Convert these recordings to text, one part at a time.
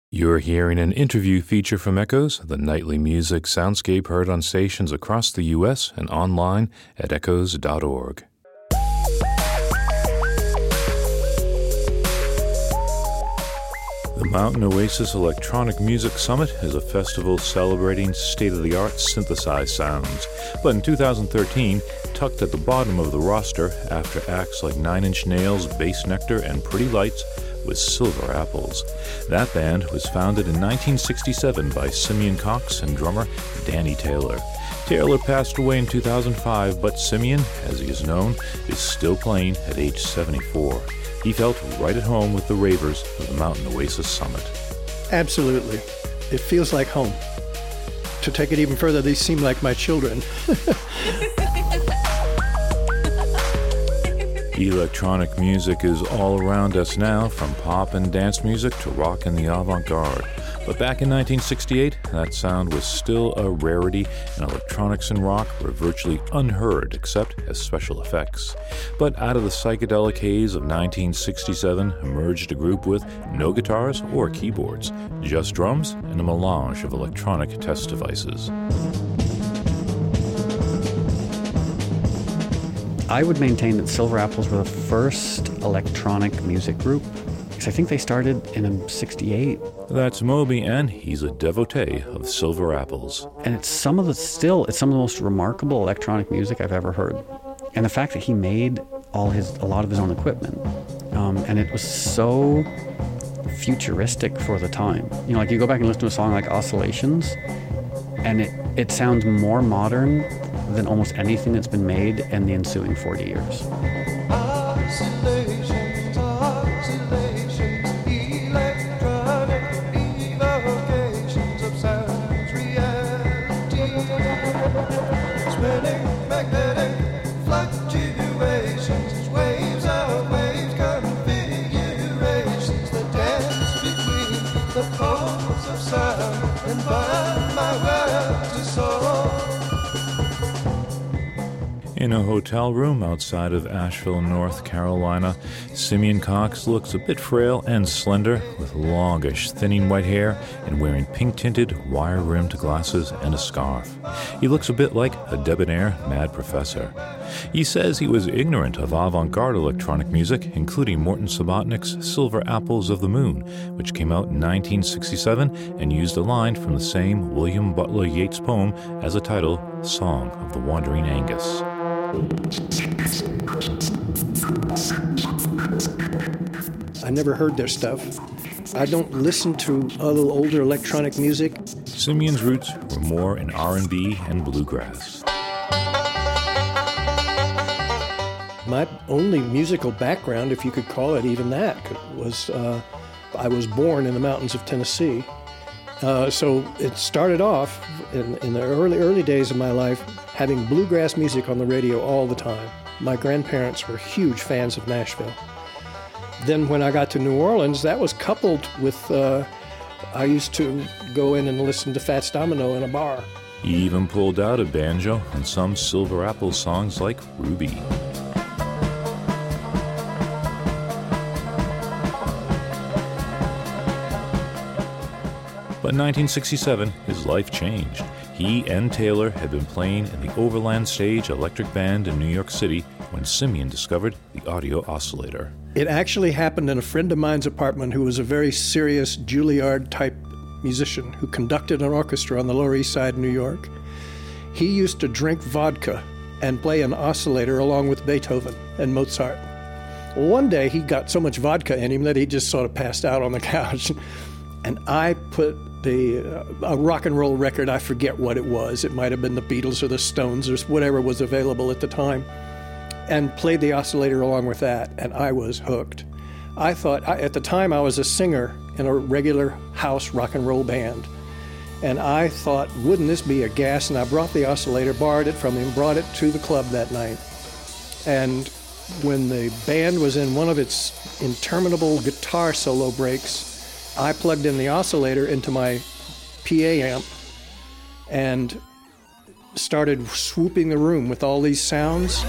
You're hearing an interview feature from Echoes, the nightly music soundscape heard on stations across the U.S. and online at echoes.org. The Mountain Oasis Electronic Music Summit is a festival celebrating state-of-the-art synthesized sounds. But in 2013, tucked at the bottom of the roster after acts like Nine Inch Nails, Bass Nectar, and Pretty Lights was Silver Apples. That band was founded in 1967 by Simeon Cox and drummer Danny Taylor. Taylor passed away in 2005, but Simeon, as he is known, is still playing at age 74. He felt right at home with the ravers of the Mountain Oasis Summit. Absolutely. It feels like home. To take it even further, these seem like my children. Electronic music is all around us now, from pop and dance music to rock and the avant-garde. But back in 1968, that sound was still a rarity, and electronics and rock were virtually unheard except as special effects. But out of the psychedelic haze of 1967 emerged a group with no guitars or keyboards, just drums and a melange of electronic test devices. I would maintain that Silver Apples were the first electronic music group, because I think they started in '68. That's Moby, and he's a devotee of Silver Apples. And it's some of the most remarkable electronic music I've ever heard. And the fact that he made a lot of his own equipment, and it was so futuristic for the time. You know, like you go back and listen to a song like Oscillations, and it sounds more modern than almost anything that's been made in the ensuing 40 years. In a hotel room outside of Asheville, North Carolina, Simeon Cox looks a bit frail and slender, with longish, thinning white hair and wearing pink-tinted, wire-rimmed glasses and a scarf. He looks a bit like a debonair mad professor. He says he was ignorant of avant-garde electronic music, including Morton Subotnick's Silver Apples of the Moon, which came out in 1967 and used a line from the same William Butler Yeats poem as a title, Song of the Wandering Angus. I never heard their stuff. I don't listen to other older electronic music. Simeon's roots were more in R&B and bluegrass. My only musical background, if you could call it even that, was I was born in the mountains of Tennessee. So it started off in the early days of my life having bluegrass music on the radio all the time. My grandparents were huge fans of Nashville. Then when I got to New Orleans, that was coupled with, I used to go in and listen to Fats Domino in a bar. He even pulled out a banjo on some Silver Apples songs like Ruby. But in 1967, his life changed. He and Taylor had been playing in the Overland Stage Electric Band in New York City when Simeon discovered the audio oscillator. It actually happened in a friend of mine's apartment who was a very serious Juilliard-type musician who conducted an orchestra on the Lower East Side of New York. He used to drink vodka and play an oscillator along with Beethoven and Mozart. One day he got so much vodka in him that he just sort of passed out on the couch. And I put a rock and roll record, I forget what it was. It might have been the Beatles or the Stones or whatever was available at the time, and played the oscillator along with that, and I was hooked. I thought, at the time I was a singer in a regular house rock and roll band, and I thought, wouldn't this be a gas? And I brought the oscillator, borrowed it from him, brought it to the club that night. And when the band was in one of its interminable guitar solo breaks, I plugged in the oscillator into my PA amp and started swooping the room with all these sounds.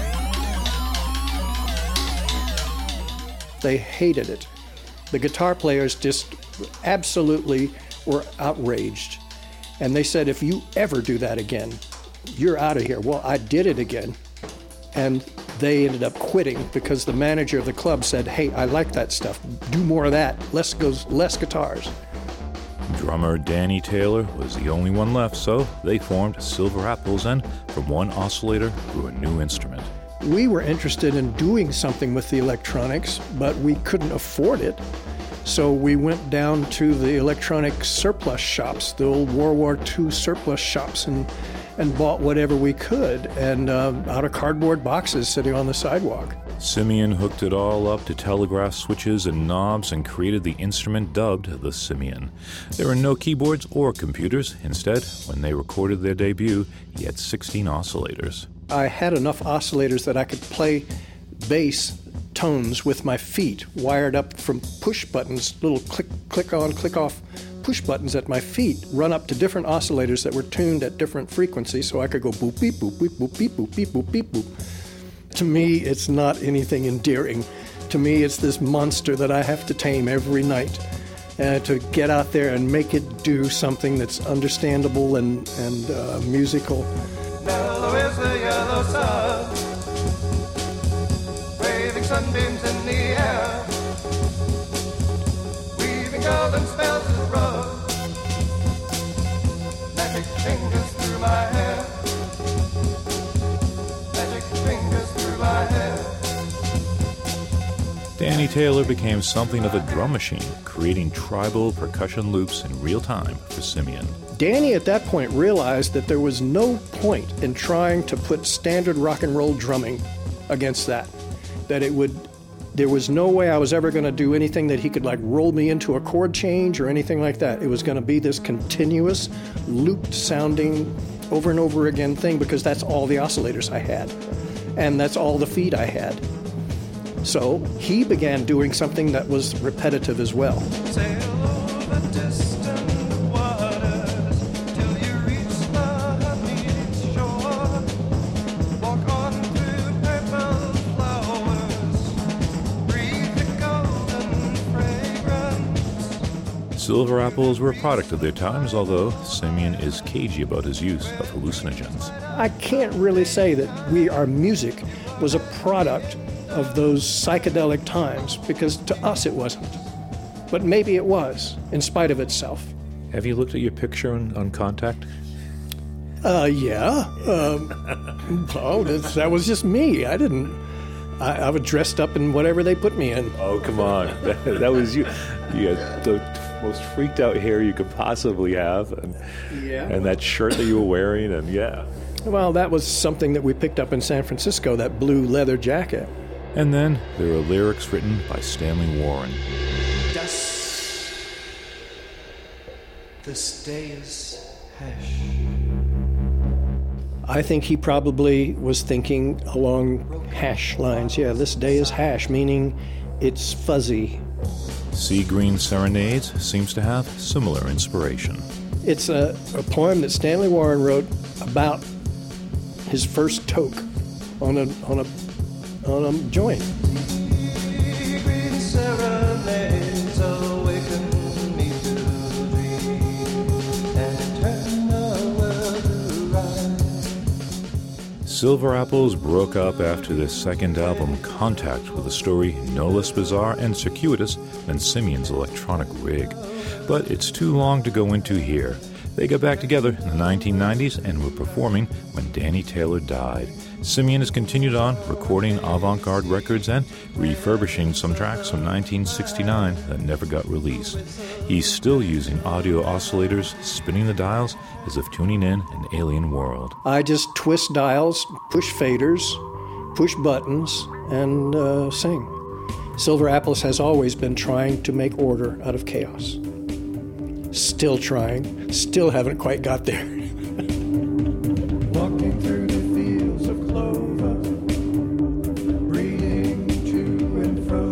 They hated it. The guitar players just absolutely were outraged. And they said, if you ever do that again, you're out of here. Well, I did it again. And they ended up quitting because the manager of the club said, hey, I like that stuff. Do more of that. Less guitars. Drummer Danny Taylor was the only one left, so they formed Silver Apples, and from one oscillator grew a new instrument. We were interested in doing something with the electronics, but we couldn't afford it. So we went down to the electronic surplus shops, the old World War II surplus shops, and bought whatever we could, and out of cardboard boxes sitting on the sidewalk. Simeon hooked it all up to telegraph switches and knobs and created the instrument dubbed the Simeon. There were no keyboards or computers. Instead, when they recorded their debut, he had 16 oscillators. I had enough oscillators that I could play bass tones with my feet, wired up from push buttons, little click on, click off push buttons at my feet, run up to different oscillators that were tuned at different frequencies, so I could go boop beep boop beep boop beep boop beep boop beep boop. To me, it's not anything endearing. To me, it's this monster that I have to tame every night to get out there and make it do something that's understandable and musical. Mellow is the yellow sun, waving sunbeams in the air, weaving golden spells of rose, magic fingers through my hair, magic fingers through my hair. Danny Taylor became something of a drum machine, creating tribal percussion loops in real time for Simeon. Danny at that point realized that there was no point in trying to put standard rock and roll drumming against that. There was no way I was ever going to do anything that he could like roll me into a chord change or anything like that. It was going to be this continuous, looped sounding, over and over again thing, because that's all the oscillators I had. And that's all the feed I had. So he began doing something that was repetitive as well. Sail over distant waters till you reach the honeyed shore. Walk on through purple flowers, breathe the golden fragrance. Silver Apples were a product of their times, although Simeon is cagey about his use of hallucinogens. I can't really say that our music was a product of those psychedelic times, because to us it wasn't. But maybe it was, in spite of itself. Have you looked at your picture on Contact? Yeah. That was just me. I was dressed up in whatever they put me in. Oh, come on. That was you. You had the most freaked out hair you could possibly have, and that shirt that you were wearing, and yeah. Well, that was something that we picked up in San Francisco, that blue leather jacket. And then there are lyrics written by Stanley Warren. This day is hash. I think he probably was thinking along hash lines. Yeah, this day is hash, meaning it's fuzzy. Sea Green Serenades seems to have similar inspiration. It's a poem that Stanley Warren wrote about his first toke on a joint. Green serenades awaken me to dream, an eternal world to rise. Silver Apples broke up after their second album, Contact, with a story no less bizarre and circuitous than Simeon's electronic rig. But it's too long to go into here. They got back together in the 1990s and were performing when Danny Taylor died. Simeon has continued on, recording avant-garde records and refurbishing some tracks from 1969 that never got released. He's still using audio oscillators, spinning the dials as if tuning in an alien world. I just twist dials, push faders, push buttons, and sing. Silver Apples has always been trying to make order out of chaos. Still trying, still haven't quite got there. Walking through the fields of clover, breathing to and fro,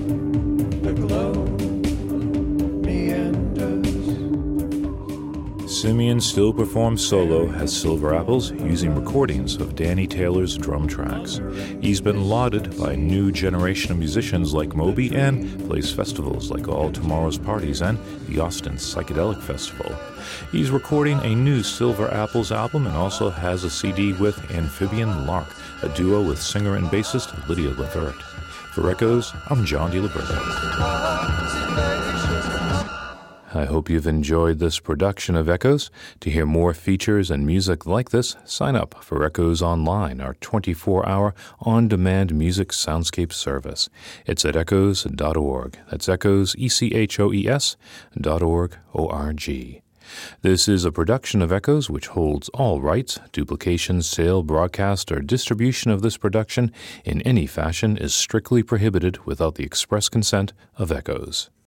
the glow meanders. Simeon still performs solo as Silver Apples using recordings of Danny Taylor's drum tracks. He's been lauded by a new generation of musicians like Moby and plays festivals like All Tomorrow's Parties and the Austin Psychedelic Festival. He's recording a new Silver Apples album and also has a CD with Amphibian Lark, a duo with singer and bassist Lydia Levert. For Echoes, I'm John DiLiberto. I hope you've enjoyed this production of Echoes. To hear more features and music like this, sign up for Echoes Online, our 24-hour on-demand music soundscape service. It's at echoes.org. That's Echoes, ECHOES.org, O-R-G. This is a production of Echoes which holds all rights. Duplication, sale, broadcast, or distribution of this production in any fashion is strictly prohibited without the express consent of Echoes.